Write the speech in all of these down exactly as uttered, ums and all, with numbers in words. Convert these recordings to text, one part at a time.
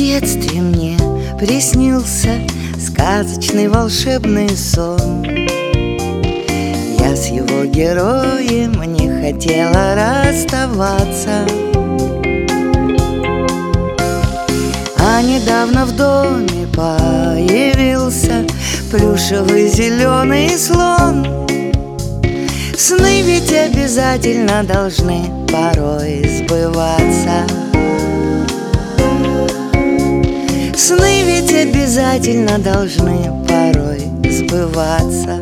детстве мне приснился сказочный волшебный сон. Я с его героем не хотела расставаться. А недавно в доме появился плюшевый зеленый слон. Сны ведь обязательно должны порой сбываться. Сны ведь обязательно должны порой сбываться.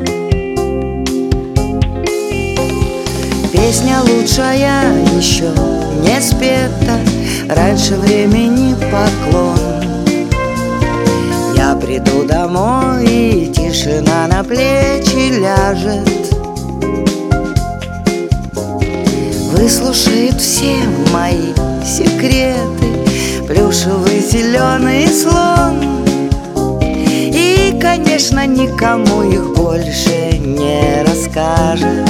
Песня лучшая еще не спета, раньше времени поклон. Я приду домой, и тишина на плечи ляжет. Выслушает все мои секреты плюшевый зеленый слон. И, конечно, никому их больше не расскажет.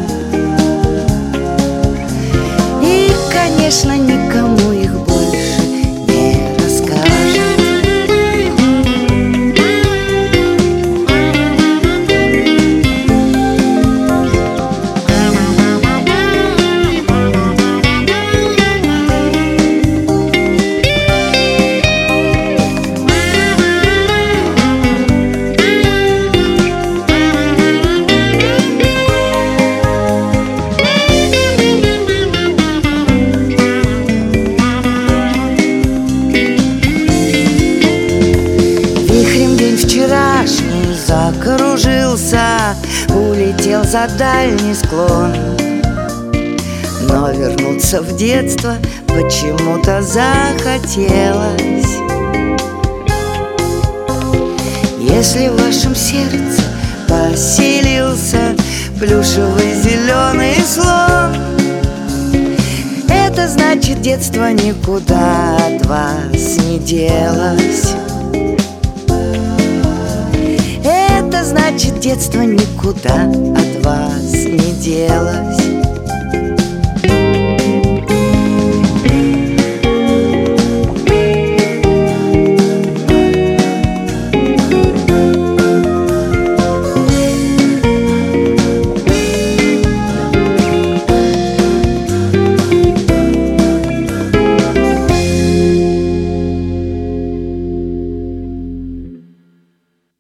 И, конечно, никому их больше не расскажет. Вчерашний закружился, улетел за дальний склон. Но вернуться в детство почему-то захотелось. Если в вашем сердце поселился плюшевый зеленый слон, это значит, детство никуда от вас не делось. Это значит, детство никуда от вас не делось.